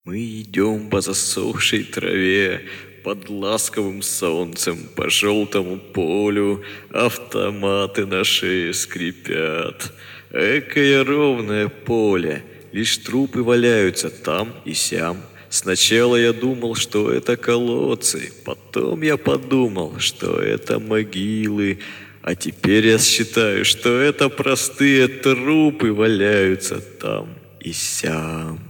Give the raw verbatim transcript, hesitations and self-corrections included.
Мы идем по засохшей траве, под ласковым солнцем, по желтому полю. Автоматы на шее скрипят. Экое ровное поле, лишь трупы валяются там и сям. Сначала я думал, что это колодцы, потом я подумал, что это могилы, а теперь я считаю, что это простые трупы валяются там и сям.